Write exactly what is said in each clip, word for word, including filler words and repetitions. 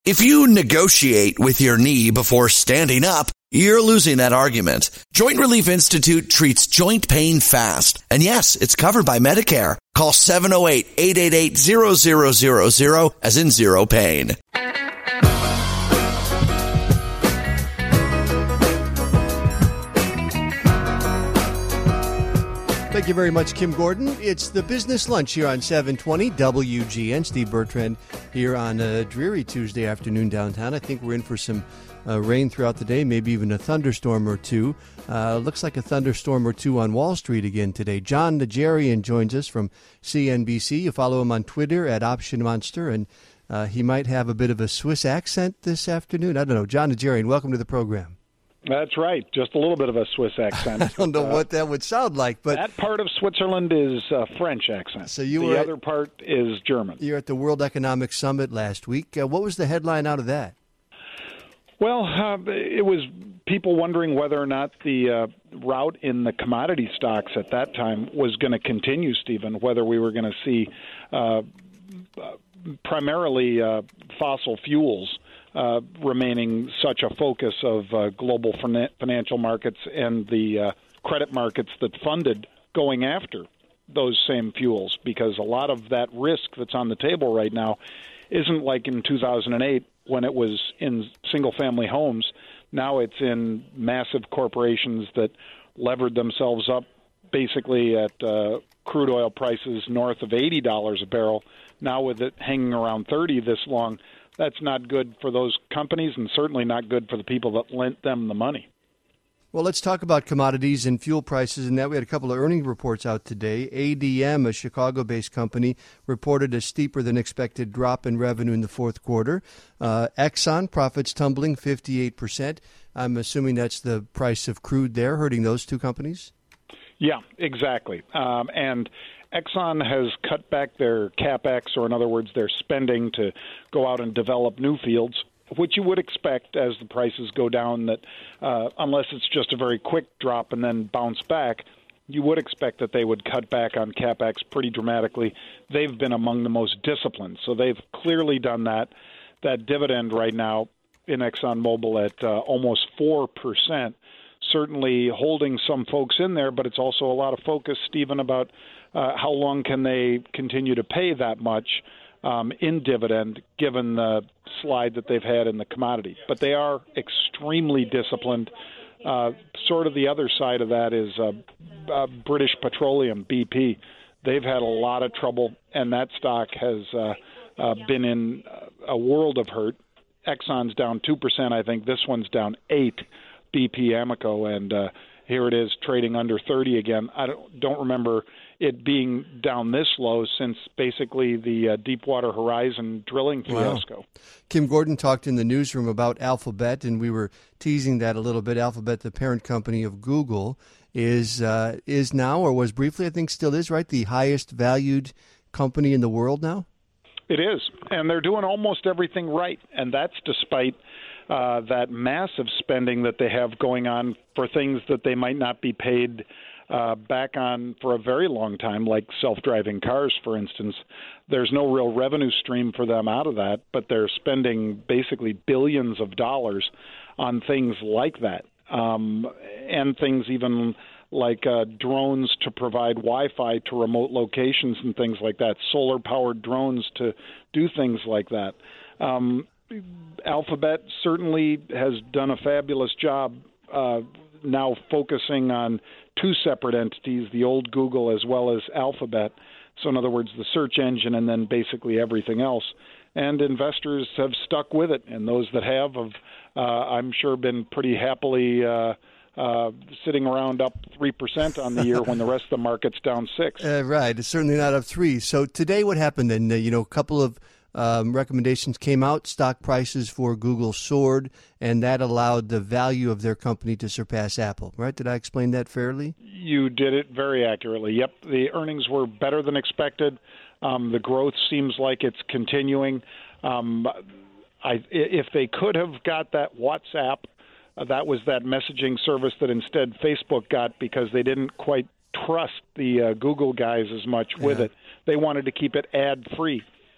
If you negotiate with your knee before standing up, you're losing that argument. Joint Relief Institute treats joint pain fast. And yes, it's covered by Medicare. Call seven oh eight, eight eight eight, zero zero zero zero as in zero pain. Thank you very much, Kim Gordon. It's the Business Lunch here on seven twenty W G N. Steve Bertrand here on a dreary Tuesday afternoon downtown. I think we're in for some uh, rain throughout the day, maybe even a thunderstorm or two. Uh, looks like a thunderstorm or two on Wall Street again today. John Najarian joins us from C N B C. You follow him on Twitter at Option Monster, and uh, he might have a bit of a Swiss accent this afternoon. I don't know. John Najarian, welcome to the program. That's right. Just a little bit of a Swiss accent. I don't know uh, what that would sound like, but that part of Switzerland is a French accent. So you the were other at, part is German. You're at the World Economic Summit last week. Uh, what was the headline out of that? Well, uh, it was people wondering whether or not the uh, rout in the commodity stocks at that time was going to continue, Stephen, whether we were going to see uh, primarily uh, fossil fuels Uh, remaining such a focus of uh, global fin- financial markets and the uh, credit markets that funded going after those same fuels, because a lot of that risk that's on the table right now isn't like in two thousand eight when it was in single-family homes. Now it's in massive corporations that levered themselves up basically at uh, crude oil prices north of eighty dollars a barrel. Now with it hanging around thirty this long, that's not good for those companies and certainly not good for the people that lent them the money. Well, let's talk about commodities and fuel prices. And that we had a couple of earnings reports out today. A D M, a Chicago-based company, reported a steeper than expected drop in revenue in the fourth quarter. Uh, Exxon, profits tumbling fifty-eight percent. I'm assuming that's the price of crude there, hurting those two companies? Yeah, exactly. Um, and Exxon has cut back their CapEx, or in other words, their spending to go out and develop new fields, which you would expect as the prices go down, that uh, unless it's just a very quick drop and then bounce back, you would expect that they would cut back on CapEx pretty dramatically. They've been among the most disciplined, so they've clearly done that. That dividend right now in ExxonMobil at uh, almost four percent, certainly holding some folks in there, but it's also a lot of focus, Stephen, about uh, how long can they continue to pay that much um, in dividend, given the slide that they've had in the commodity. But they are extremely disciplined. Uh, sort of the other side of that is uh, uh, British Petroleum, B P. They've had a lot of trouble, and that stock has uh, uh, been in a world of hurt. Exxon's down two percent, I think. This one's down eight percent. B P Amoco, and uh, here it is trading under thirty again. I don't, don't remember it being down this low since basically the uh, Deepwater Horizon drilling fiasco. Wow. Kim Gordon talked in the newsroom about Alphabet, and we were teasing that a little bit. Alphabet, the parent company of Google, is uh, is now, or was briefly, I think still is, right, the highest valued company in the world now? It is, and they're doing almost everything right, and that's despite Uh, that massive spending that they have going on for things that they might not be paid uh, back on for a very long time, like self-driving cars, for instance. There's no real revenue stream for them out of that, but they're spending basically billions of dollars on things like that, um, and things even like uh, drones to provide Wi-Fi to remote locations and things like that, solar-powered drones to do things like that. Um, Alphabet certainly has done a fabulous job uh, now focusing on two separate entities, the old Google as well as Alphabet. So in other words, the search engine and then basically everything else. And investors have stuck with it, and those that have have, uh, I'm sure, been pretty happily uh, uh, sitting around up three percent on the year when the rest of the market's down six. Uh, right. It's certainly not up three. So today what happened then? Uh, you know, a couple of Um, recommendations came out, stock prices for Google soared, and that allowed the value of their company to surpass Apple, right? Did I explain that fairly? You did it very accurately. Yep, the earnings were better than expected. Um, the growth seems like it's continuing. Um, I, if they could have got that WhatsApp, uh, that was that messaging service that instead Facebook got because they didn't quite trust the uh, Google guys as much with yeah. it. They wanted to keep it ad-free.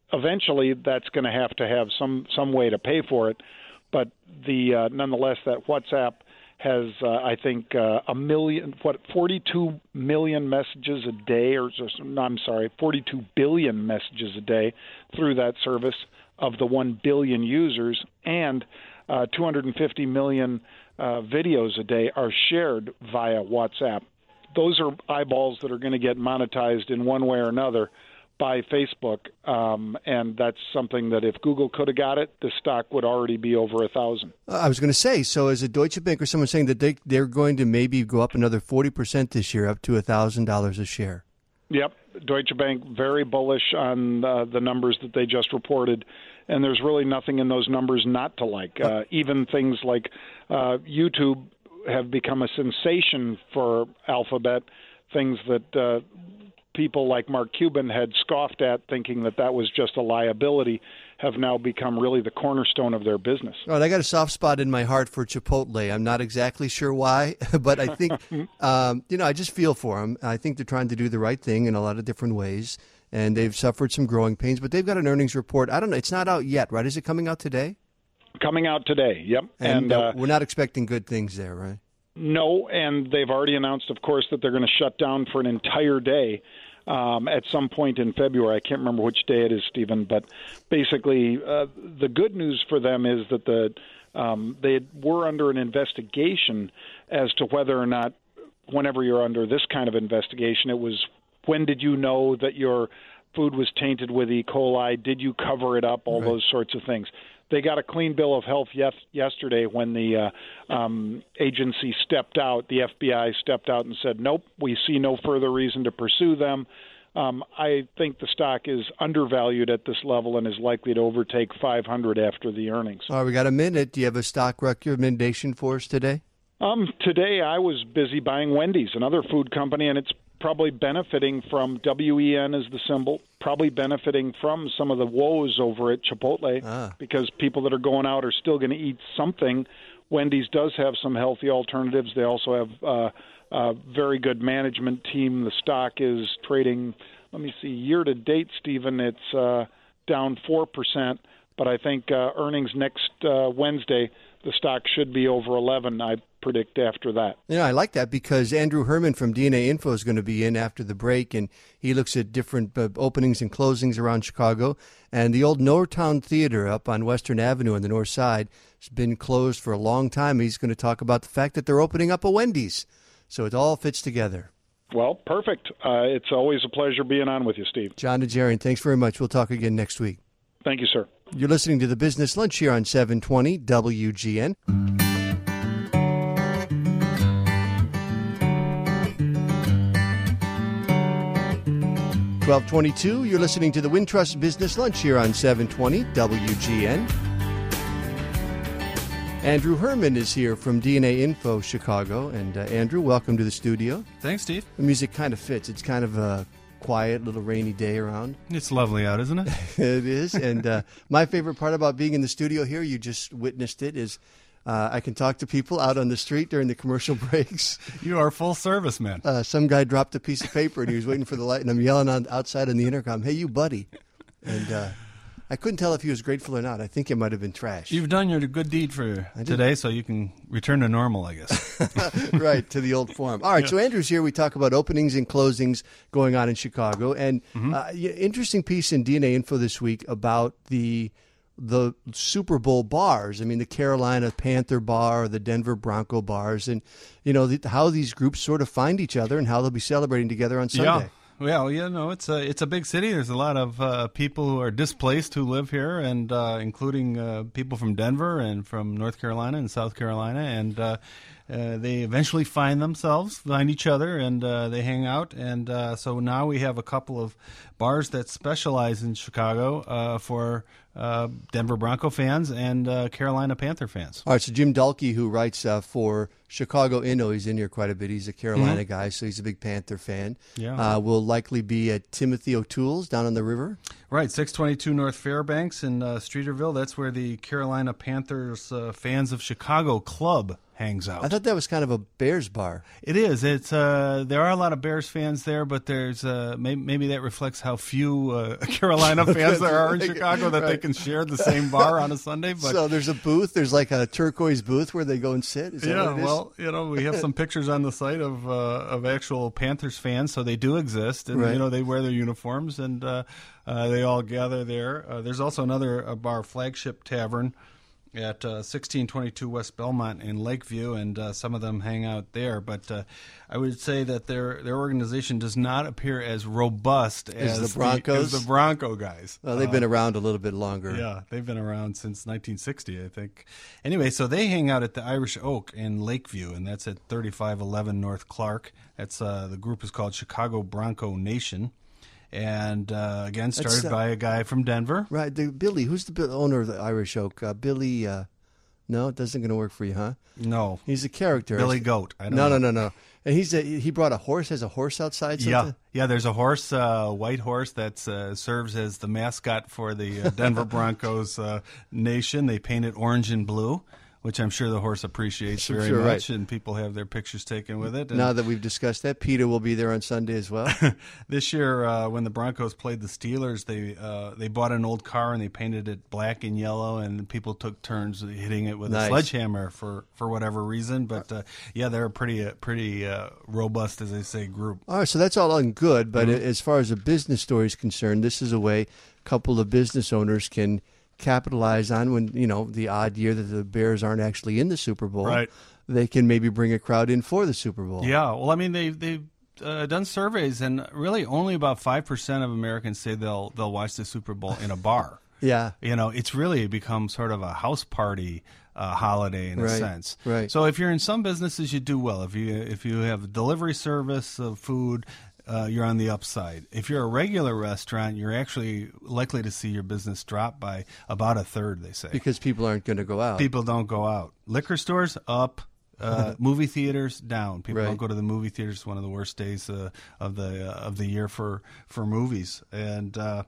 eventually that's going to have to have some some way to pay for it. But the uh, nonetheless, that WhatsApp has, uh, I think, uh, a million, what, forty-two million messages a day, or no, I'm sorry, forty-two billion messages a day through that service of the one billion users, and uh, two hundred fifty million uh, videos a day are shared via WhatsApp. Those are eyeballs that are going to get monetized in one way or another by Facebook, um, and that's something that if Google could have got it, the stock would already be over a thousand. Uh, I was going to say, so is a Deutsche Bank or someone saying that they, they're going to maybe go up another forty percent this year, up to one thousand dollars a share? Yep. Deutsche Bank very bullish on uh, the numbers that they just reported, and there's really nothing in those numbers not to like. Uh, even things like uh, YouTube have become a sensation for Alphabet, things that uh, people like Mark Cuban had scoffed at, thinking that that was just a liability, have now become really the cornerstone of their business. All right, I got a soft spot in my heart for Chipotle. I'm not exactly sure why, but I think, um, you know, I just feel for them. I think they're trying to do the right thing in a lot of different ways, and they've suffered some growing pains, but they've got an earnings report. I don't know. It's not out yet, right? Is it coming out today? Coming out today, yep. And, and uh, uh, we're not expecting good things there, right? No, and they've already announced, of course, that they're going to shut down for an entire day Um, at some point in February. I can't remember which day it is, Stephen, but basically uh, the good news for them is that the um, they were under an investigation as to whether or not, whenever you're under this kind of investigation, it was when did you know that your food was tainted with E. coli? Did you cover it up? All Right. those sorts of things. They got a clean bill of health yes, yesterday when the uh, um, agency stepped out. The F B I stepped out and said, nope, we see no further reason to pursue them. Um, I think the stock is undervalued at this level and is likely to overtake five hundred after the earnings. All right, we got a minute. Do you have a stock recommendation for us today? Um, today I was busy buying Wendy's, another food company, and it's probably benefiting from W E N as the symbol, probably benefiting from some of the woes over at Chipotle Ah. because people that are going out are still going to eat something. Wendy's does have some healthy alternatives. They also have uh, a very good management team. The stock is trading, let me see, year-to-date, Stephen, it's uh, down four percent, but I think uh, earnings next uh, Wednesday, the stock should be over eleven, I predict, after that. You know, I like that because Andrew Herman from D N A Info is going to be in after the break, and he looks at different uh, openings and closings around Chicago. And the old Northtown Theater up on Western Avenue on the north side has been closed for a long time. He's going to talk about the fact that they're opening up a Wendy's. So it all fits together. Well, perfect. Uh, it's always a pleasure being on with you, Steve. John Najarian, thanks very much. We'll talk again next week. Thank you, sir. You're listening to the Business Lunch here on seven twenty W G N. twelve twenty-two, you're listening to the Wintrust Business Lunch here on seven twenty W G N. Andrew Herman is here from D N A Info Chicago. And uh, Andrew, welcome to the studio. Thanks, Steve. The music kind of fits. It's kind of a quiet little rainy day around. It's lovely out, isn't it? It is. And uh, my favorite part about being in the studio here, you just witnessed it, is uh, I can talk to people out on the street during the commercial breaks. You are full service, man. Uh, some guy dropped a piece of paper and he was waiting for the light, and I'm yelling on outside on the intercom, "Hey, you buddy." And uh, I couldn't tell if he was grateful or not. I think it might have been trash. You've done your good deed for today, so you can return to normal, I guess. Right, to the old form. All right, yeah. So Andrew's here. We talk about openings and closings going on in Chicago. And mm-hmm. uh, interesting piece in D N A Info this week about the the Super Bowl bars. I mean, the Carolina Panther bar, the Denver Bronco bars, and, you know, the, how these groups sort of find each other and how they'll be celebrating together on Sunday. Yeah. Well, you know, it's a it's a big city. There's a lot of uh, people who are displaced who live here, and uh, including uh, people from Denver and from North Carolina and South Carolina, and uh, uh, they eventually find themselves, find each other, and uh, they hang out. And uh, so now we have a couple of bars that specialize in Chicago uh, for uh, Denver Bronco fans and uh, Carolina Panther fans. All right, so Jim Dalkey, who writes uh, for Chicago Inno, he's in here quite a bit. He's a Carolina mm-hmm. guy, so he's a big Panther fan. Yeah, uh, will likely be at Timothy O'Toole's down on the river. Right, six twenty-two North Fairbanks in uh, Streeterville. That's where the Carolina Panthers uh, Fans of Chicago Club hangs out. I thought that was kind of a Bears bar. It is. It's uh, there are a lot of Bears fans there, but there's uh, maybe, maybe that reflects how few uh, Carolina fans there are in Chicago that right. they can share the same bar on a Sunday. But so there's a booth. There's like a turquoise booth where they go and sit. Is that yeah, what it is? well, you know, we have some pictures on the site of uh, of actual Panthers fans, so they do exist, and right. you know they wear their uniforms, and uh, uh, they all gather there. Uh, there's also another uh, bar, Flagship Tavern, at uh, sixteen twenty-two West Belmont in Lakeview, and uh, some of them hang out there. But uh, I would say that their their organization does not appear as robust as, as the Broncos, the, as the Bronco guys. Well, they've uh, been around a little bit longer. Yeah, they've been around since nineteen sixty, I think. Anyway, so they hang out at the Irish Oak in Lakeview, and that's at thirty-five eleven North Clark. That's uh, the group is called Chicago Bronco Nation. And, uh, again, started uh, by a guy from Denver. Right. The, Billy, who's the owner of the Irish Oak? Uh, Billy, uh, no, it doesn't going to work for you, huh? No. He's a character. Billy Goat. I don't no, know. no, no, no. And he's a, he brought a horse, has a horse outside something? Yeah, yeah. There's a horse, a uh, white horse that uh, serves as the mascot for the uh, Denver Broncos uh, nation. They paint it orange and blue, which I'm sure the horse appreciates sure, very sure, much, right. and people have their pictures taken with it. And now that we've discussed that, Peter will be there on Sunday as well. This year, uh, when the Broncos played the Steelers, they uh, they bought an old car and they painted it black and yellow, and people took turns hitting it with nice. a sledgehammer for, for whatever reason. But uh, yeah, they're a pretty uh, pretty uh, robust, as they say, group. All right, so that's all on good. But mm-hmm. as far as a business story is concerned, this is a way a couple of business owners can capitalize on when, you know, the odd year that the Bears aren't actually in the Super Bowl. Right. They can maybe bring a crowd in for the Super Bowl. Yeah. Well, I mean, they, they've uh, done surveys, and really only about five percent of Americans say they'll they'll watch the Super Bowl in a bar. Yeah. You know, it's really become sort of a house party uh, holiday in a right. sense. Right. So if you're in some businesses, you do well. If you if you have a delivery service of food, Uh, you're on the upside. If you're a regular restaurant, you're actually likely to see your business drop by about a third, they say. Because people aren't going to go out. People don't go out. Liquor stores, up. Uh, movie theaters, down. People right. don't go to the movie theaters. It's one of the worst days uh, of the uh, of the year for, for movies. And, uh,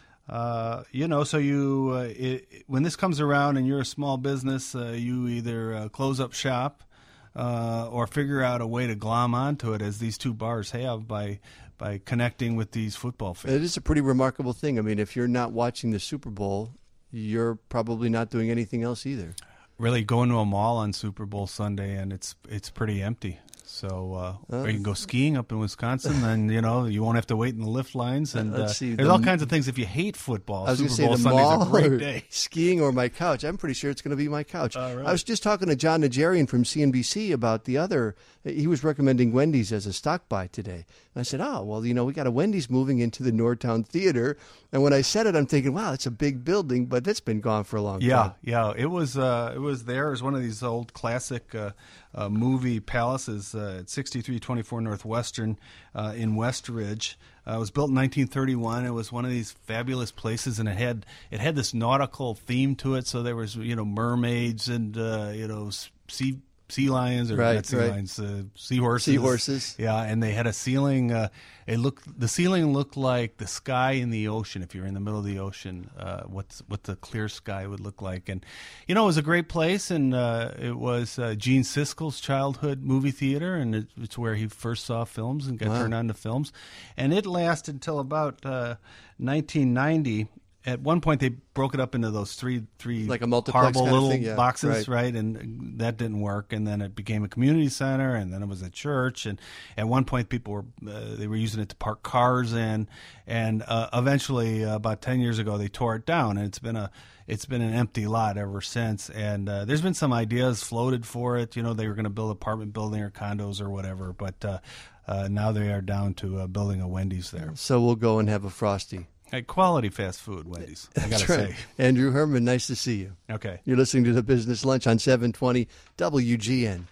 uh, you know, so you uh, it, when this comes around and you're a small business, uh, you either uh, close up shop Uh, or figure out a way to glom onto it, as these two bars have, by by connecting with these football fans. It is a pretty remarkable thing. I mean, if you're not watching the Super Bowl, you're probably not doing anything else either. Really, going to a mall on Super Bowl Sunday and it's it's pretty empty. So, uh, or you can go skiing up in Wisconsin, and you know you won't have to wait in the lift lines. And Let's uh, see, there's the, all kinds of things. If you hate football, I was Super say Bowl the Sunday's mall a great or day. Skiing or my couch. I'm pretty sure it's going to be my couch. All right. I was just talking to John Najarian from C N B C about the other. He was recommending Wendy's as a stock buy today. And I said, oh, well, you know, we got a Wendy's moving into the Northtown Theater. And when I said it, I'm thinking, wow, it's a big building, but it's been gone for a long yeah, time. Yeah, yeah. It was uh, it was there as one of these old classic uh, uh, movie palaces uh, at sixty-three twenty-four Northwestern uh, in West Ridge. Uh, it was built in nineteen thirty-one. It was one of these fabulous places, and it had it had this nautical theme to it. So there was, you know, mermaids and uh, you know sea sea lions or right, not sea right. lions, uh, seahorses. Seahorses. Yeah, and they had a ceiling. Uh, it looked the ceiling looked like the sky in the ocean. If you're in the middle of the ocean, uh, what's what the clear sky would look like. And you know, it was a great place, and uh, it was uh, Gene Siskel's childhood movie theater, and it, it's where he first saw films and got wow. turned on to films. And it lasted until about uh, nineteen ninety. At one point, they broke it up into those three, three like a multiplex horrible kind of little thing, yeah. boxes, right. right? And that didn't work. And then it became a community center, and then it was a church. And at one point, people were uh, they were using it to park cars in. And uh, eventually, uh, about ten years ago, they tore it down, and it's been a it's been an empty lot ever since. And uh, there's been some ideas floated for it. You know, they were going to build an apartment building or condos or whatever, but uh, uh, now they are down to uh, building a Wendy's there. So we'll go and have a Frosty. Hey, quality fast food, Wendy's, I got to right. say. Andrew Herman, nice to see you. Okay. You're listening to the Business Lunch on seven twenty W G N.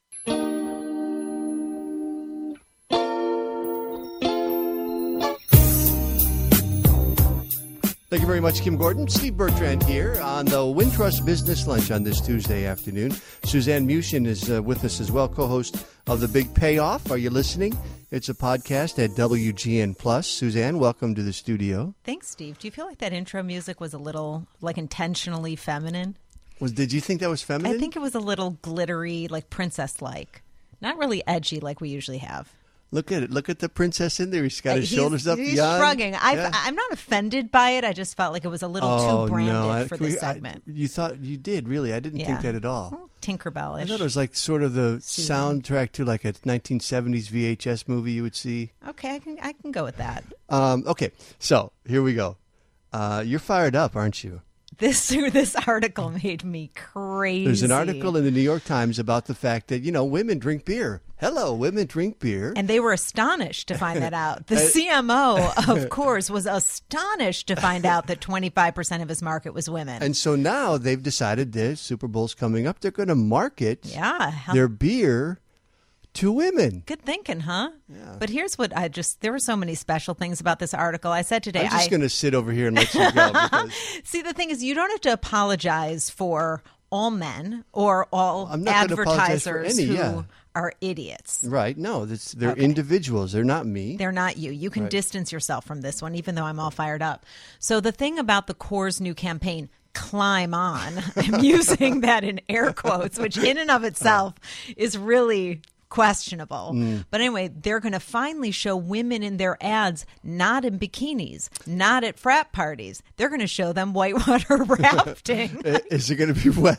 Thank you very much, Kim Gordon. Steve Bertrand here on the Wintrust Business Lunch on this Tuesday afternoon. Suzanne Mushin is uh, with us as well, co-host of The Big Payoff. Are you listening? It's a podcast at W G N Plus. Suzanne, welcome to the studio. Thanks, Steve. Do you feel like that intro music was a little, like, intentionally feminine? Was did you think that was feminine? I think it was a little glittery, like princess-like. Not really edgy like we usually have. Look at it. Look at the princess in there. He's got his he's, shoulders up. He's young. shrugging. I've, Yeah. I'm not offended by it. I just felt like it was a little Oh, too branded no. I- for can this we- I- segment. you thought you did, really. I didn't Yeah. think that at all. Well, Tinkerbell-ish. I thought it was like sort of the Susan. soundtrack to like a nineteen seventies V H S movie you would see. Okay, I can I can go with that. Um, okay, so here we go. Uh, you're fired up, aren't you? This this article made me crazy. There's an article in the New York Times about the fact that, you know, women drink beer. Hello, women drink beer. And they were astonished to find that out. The C M O, of course, was astonished to find out that twenty-five percent of his market was women. And so now they've decided the Super Bowl's coming up. They're going to market yeah. Hell, their beer to women. good thinking, huh? Yeah. But here's what I just, there were so many special things about this article. I said today, I'm just I, going to sit over here and let you go. Because see, the thing is, you don't have to apologize for all men or all I'm not gonna apologize for advertisers any, who yeah. are idiots. right, no, this, they're Okay. individuals. They're not me. They're not you. You can Right. distance yourself from this one, even though I'm all fired up. So the thing about the Coors new campaign, Climb On, I'm using that in air quotes, which in and of itself is really questionable. Mm. But anyway, they're going to finally show women in their ads not in bikinis, not at frat parties. They're going to show them whitewater rafting. Is it going to be wet?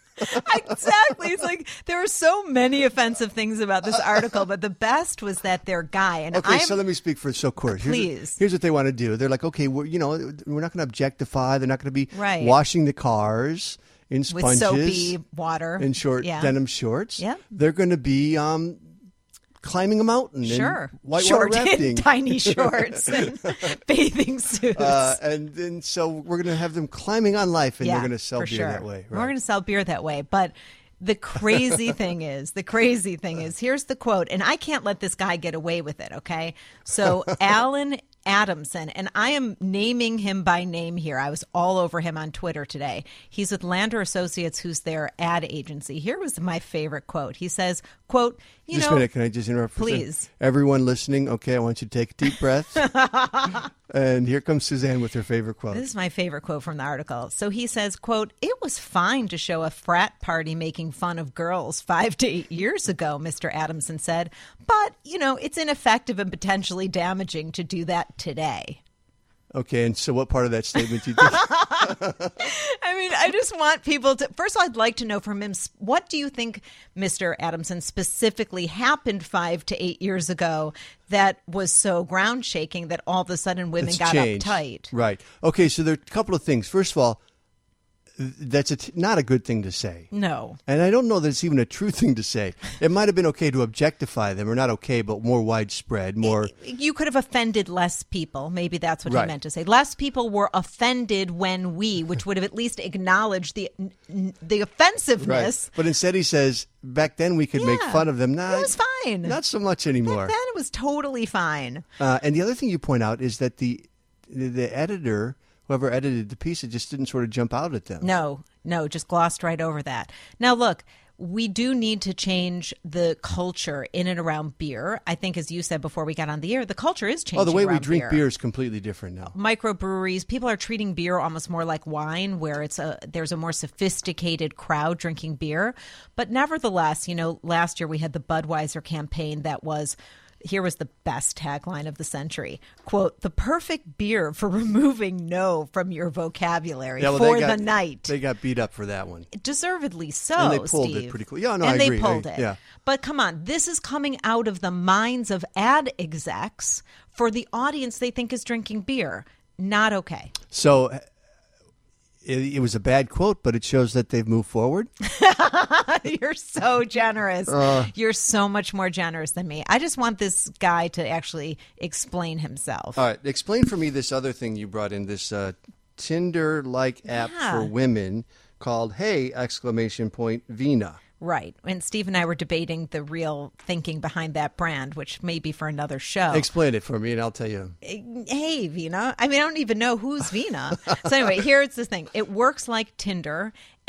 Exactly. It's like there are so many offensive things about this article, but the best was that their guy and Okay, I'm, so let me speak for so Coors. Here's, Please. here's what they want to do. They're like, okay, we're, you know, we're not going to objectify. They're not going to be Right. washing the cars in with sponges soapy water and short yeah. denim shorts. Yep. They're going to be um, climbing a mountain Sure. and whitewater Short rafting. in tiny shorts and bathing suits. Uh, and then so we're going to have them climbing on life, and yeah, they're going to sell for beer sure. that way. We're Right. going to sell beer that way. But the crazy thing is, the crazy thing is, here's the quote, and I can't let this guy get away with it, okay? So Alan Adamson, and I am naming him by name here. I was all over him on Twitter today. He's with Lander Associates, who's their ad agency. Here was my favorite quote. He says, quote, you just know, a minute, can I just interrupt for a second? please. Everyone listening, okay, I want you to take a deep breath. And here comes Suzanne with her favorite quote. This is my favorite quote from the article. So he says, quote, it was fine to show a frat party making fun of girls five to eight years ago, Mister Adamson said. But, you know, it's ineffective and potentially damaging to do that today. Okay, and so what part of that statement do you think? I mean, I just want people to, first of all, I'd like to know from him, what do you think, Mister Adamson, specifically happened five to eight years ago that was so ground shaking that all of a sudden women It's got changed. uptight? Right. Okay, so there are a couple of things. First of all, that's a t- not a good thing to say. No. And I don't know that it's even a true thing to say. It might have been okay to objectify them, or not okay, but more widespread, more... You could have offended less people. Maybe that's what Right. he meant to say. Less people were offended when we, which would have at least acknowledged the the offensiveness. Right. But instead he says, back then we could make Yeah. fun of them. Nah, It was fine. Not so much anymore. Back then it was totally fine. Uh, and the other thing you point out is that the the, the editor, whoever edited the piece, it just didn't sort of jump out at them. No, no, just glossed right over that. Now, look, we do need to change the culture in and around beer. I think, as you said before we got on the air, the culture is changing. Oh, the way we around drink beer. beer is completely different now. Microbreweries, people are treating beer almost more like wine, where it's a there's a more sophisticated crowd drinking beer. But nevertheless, you know, last year we had the Budweiser campaign that was, here was the best tagline of the century, quote, the perfect beer for removing no from your vocabulary Yeah, well, for they got, the night. They got beat up for that one. Deservedly so, And they pulled it Steve. pretty cool. Yeah, no, and I they agree. pulled I- it. yeah. But come on, this is coming out of the minds of ad execs for the audience they think is drinking beer. Not okay. So uh, it, it was a bad quote, but it shows that they've moved forward. You're so generous. Uh. You're so much more generous than me. I just want this guy to actually explain himself. All right, explain for me this other thing you brought in, this uh, Tinder-like app Yeah. for women called Hey! Exclamation point Vina. Right. And Steve and I were debating the real thinking behind that brand, which may be for another show. Explain it for me, and I'll tell you. Hey, Vina. I mean, I don't even know who's Vina. So anyway, here's the thing. It works like Tinder,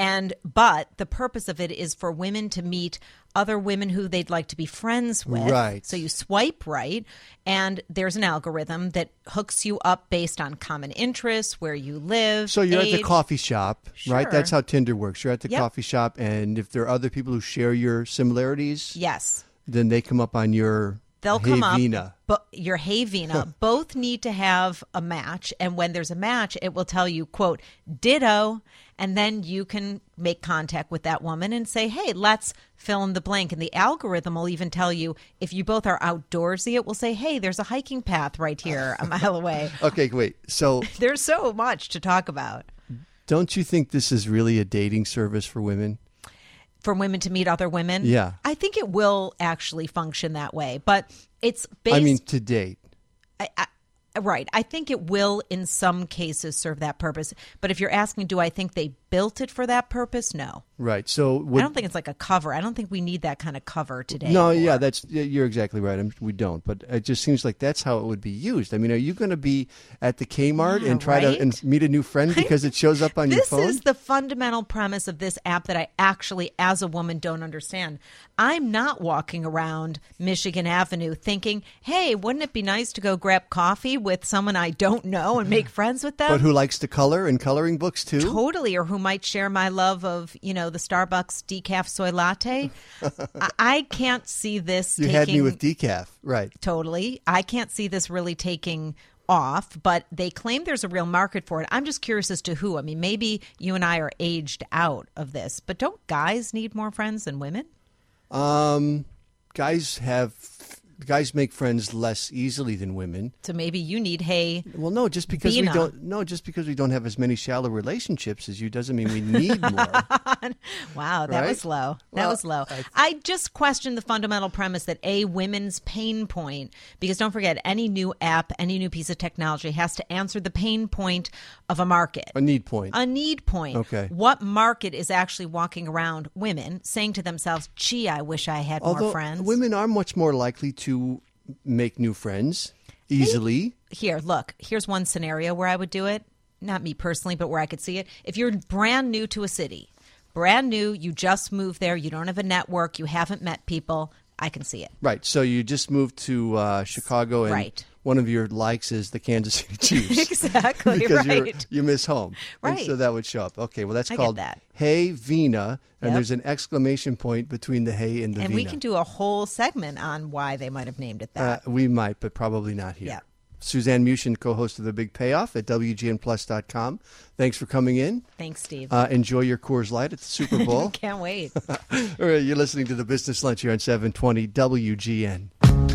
And but the purpose of it is for women to meet other women who they'd like to be friends with. Right. So you swipe right, and there's an algorithm that hooks you up based on common interests, where you live. So you're age. at the coffee shop, right? Sure. That's how Tinder works. You're at the Yep. coffee shop, and if there are other people who share your similarities, Yes. then they come up on your They'll Hey come Vina. up, but your Hey Vina, both need to have a match. And when there's a match, it will tell you, quote, ditto. And then you can make contact with that woman and say, hey, let's fill in the blank. And the algorithm will even tell you if you both are outdoorsy, it will say, hey, there's a hiking path right here a mile away. Okay, wait. So There's so much to talk about. don't you think this is really a dating service for women? For women to meet other women? Yeah. I think it will actually function that way. But it's based... I mean, to date. I, I, right. I think it will, in some cases, serve that purpose. But if you're asking, do I think they built it for that purpose? No. Right. So would, I don't think it's like a cover. I don't think we need that kind of cover today. No, anymore. yeah, that's yeah, you're exactly right. I'm, we don't, but it just seems like that's how it would be used. I mean, are you going to be at the Kmart Yeah, and try right? to and meet a new friend because it shows up on your This phone? is the fundamental premise of this app that I actually, as a woman, don't understand. I'm not walking around Michigan Avenue thinking, hey, wouldn't it be nice to go grab coffee with someone I don't know and make friends with them? But who likes to color and coloring books too? Totally, or who might share my love of, you know, the Starbucks decaf soy latte. I, I can't see this You taking... had me with decaf, right? Totally. I can't see this really taking off, but they claim there's a real market for it. I'm just curious as to who. I mean, maybe you and I are aged out of this, but don't guys need more friends than women? Um, guys have guys make friends less easily than women. So maybe you need, hey, Well, no, just because Vina. we don't. No, just because we don't have as many shallow relationships as you doesn't mean we need more. wow, that Right? was low. That Well, was low. I- I just question the fundamental premise that a women's pain point, because don't forget, any new app, any new piece of technology has to answer the pain point of a market. A need point. A need point. Okay. What market is actually walking around women saying to themselves, gee, I wish I had Although more friends? women are much more likely to make new friends easily. Here, look, here's one scenario where I would do it. Not me personally, but where I could see it. If you're brand new to a city, brand new, you just moved there, you don't have a network, you haven't met people, I can see it. Right. So you just moved to uh, Chicago, and Right. one of your likes is the Kansas City Chiefs. Exactly, because you're, right. you miss home. And Right. so that would show up. Okay, well, that's I get called that. Hey Vina, and Yep. there's an exclamation point between the hey and the And Vina. we can do a whole segment on why they might have named it that. Uh, we might, but probably not here. Yeah. Suzanne Mushin, co-host of The Big Payoff at W G N plus dot com. Thanks for coming in. Thanks, Steve. Uh, enjoy your Coors Light at the Super Bowl. Can't wait. All right, you're listening to the Business Lunch here on seven twenty W G N.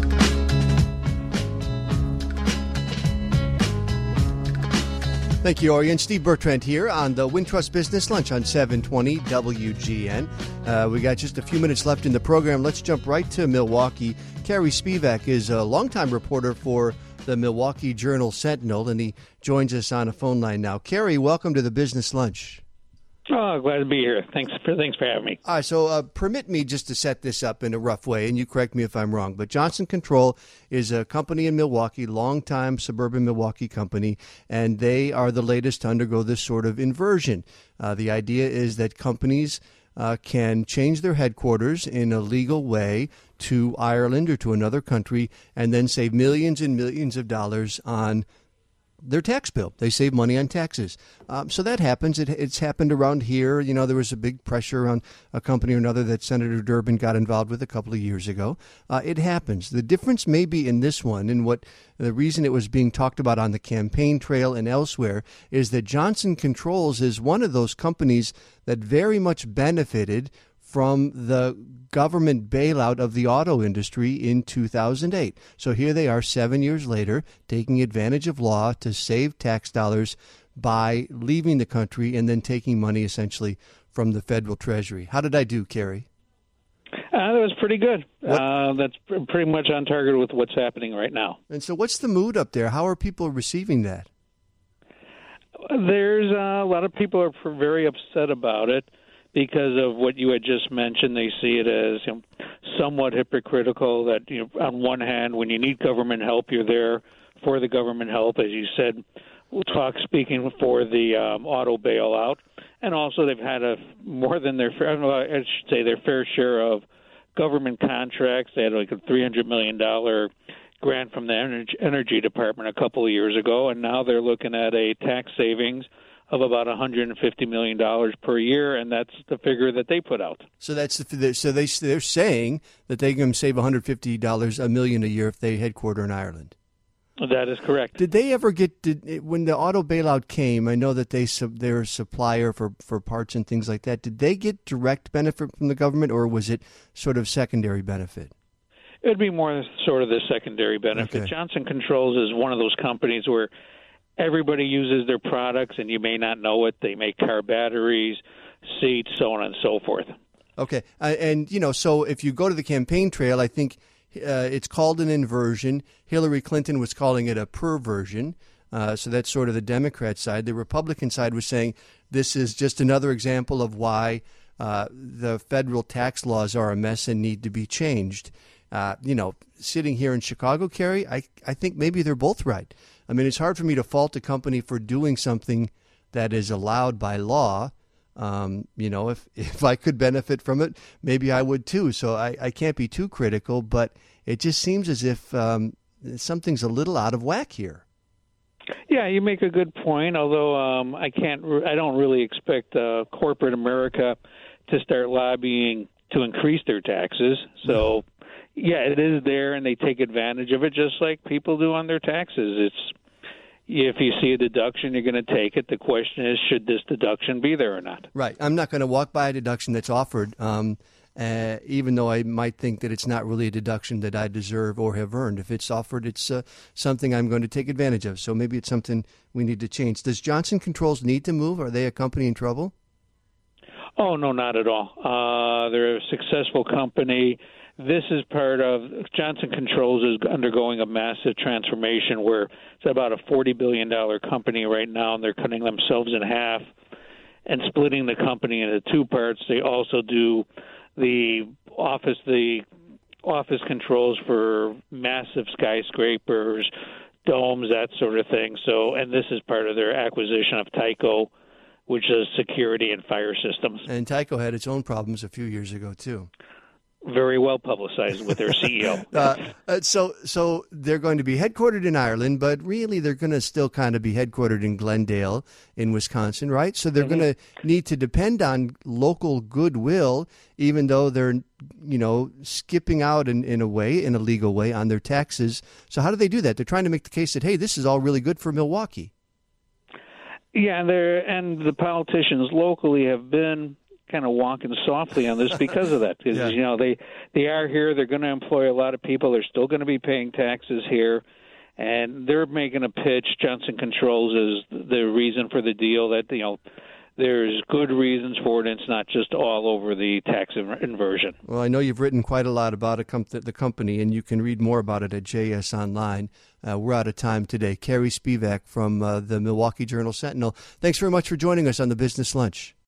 Thank you, Orion. Steve Bertrand here on the Wintrust Business Lunch on seven twenty W G N. Uh, we got just a few minutes left in the program. Let's jump right to Milwaukee. Carrie Spivak is a longtime reporter for the Milwaukee Journal-Sentinel, and he joins us on a phone line now. Carrie, welcome to the Business Lunch. Oh, glad to be here. Thanks for thanks for having me. All right, so uh, permit me just to set this up in a rough way, and you correct me if I'm wrong, but Johnson Control is a company in Milwaukee, longtime suburban Milwaukee company, and they are the latest to undergo this sort of inversion. Uh, the idea is that companies uh, can change their headquarters in a legal way to Ireland or to another country and then save millions and millions of dollars on their tax bill. They save money on taxes. Um, so that happens. It, it's happened around here. You know, there was a big pressure on a company or another that Senator Durbin got involved with a couple of years ago. Uh, it happens. The difference may be in this one, and what the reason it was being talked about on the campaign trail and elsewhere is that Johnson Controls is one of those companies that very much benefited from the government bailout of the auto industry in two thousand eight. So here they are seven years later, taking advantage of law to save tax dollars by leaving the country and then taking money essentially from the federal treasury. How did I do, Carrie? Uh, that was pretty good. Uh, that's pr- pretty much on target with what's happening right now. And so what's the mood up there? How are people receiving that? There's uh, a lot of people are pr- very upset about it because of what you had just mentioned. They see it as you know, somewhat hypocritical that, you know, on one hand, when you need government help, you're there for the government help, as you said, we'll talk speaking for the um, auto bailout. And also, they've had a more than their fair, I should say, their fair share of government contracts. They had like a three hundred million dollars grant from the energy, energy department a couple of years ago, and now they're looking at a tax savings of about one hundred fifty million dollars per year, and that's the figure that they put out. So that's the, so they they're saying that they can save one hundred fifty dollars a million a year if they headquarter in Ireland. That is correct. Did they ever get did, when the auto bailout came? I know that they they're a supplier for, for parts and things like that. Did they get direct benefit from the government, or was it sort of secondary benefit? It would be more sort of the secondary benefit. Okay. Johnson Controls is one of those companies where everybody uses their products, and you may not know it. They make car batteries, seats, so on and so forth. Okay, uh, and you know, so if you go to the campaign trail, I think. Uh, it's called an inversion. Hillary Clinton was calling it a perversion. Uh, so that's sort of the Democrat side. The Republican side was saying this is just another example of why uh, the federal tax laws are a mess and need to be changed. Uh, you know, sitting here in Chicago, Carrie, I, I think maybe they're both right. I mean, it's hard for me to fault a company for doing something that is allowed by law. Um, you know, if, if I could benefit from it, maybe I would too. So I, I can't be too critical, but it just seems as if um, something's a little out of whack here. Yeah, you make a good point. Although um, I can't, I don't really expect uh, corporate America to start lobbying to increase their taxes. So, yeah, it is there, and they take advantage of it, just like people do on their taxes. It's if you see a deduction, you're going to take it. The question is, should this deduction be there or not? Right. I'm not going to walk by a deduction that's offered, um, uh, even though I might think that it's not really a deduction that I deserve or have earned. If it's offered, it's uh, something I'm going to take advantage of. So maybe it's something we need to change. Does Johnson Controls need to move? Are they a company in trouble? Oh, no, not at all. Uh, they're a successful company. This is part of Johnson Controls is undergoing a massive transformation where it's about a forty billion dollars company right now, and they're cutting themselves in half and splitting the company into two parts. They also do the office the office controls for massive skyscrapers, domes, that sort of thing. So, and this is part of their acquisition of Tyco, which is security and fire systems. And Tyco had its own problems a few years ago too. Very well publicized with their C E O. uh, uh, so, so they're going to be headquartered in Ireland, but really they're going to still kind of be headquartered in Glendale, in Wisconsin, right? So they're mm-hmm. going to need to depend on local goodwill, even though they're, you know, skipping out in, in a way, in a legal way, on their taxes. So how do they do that? They're trying to make the case that, hey, this is all really good for Milwaukee. Yeah, they're and the politicians locally have been kind of walking softly on this because of that. Because, yeah. you know, they, they are here. They're going to employ a lot of people. They're still going to be paying taxes here. And they're making a pitch. Johnson Controls is the reason for the deal that, you know, there's good reasons for it, and it's not just all over the tax inversion. Well, I know you've written quite a lot about it, the company, and you can read more about it at J S Online. Uh, we're out of time today. Carrie Spivak from uh, the Milwaukee Journal-Sentinel, thanks very much for joining us on the Business Lunch.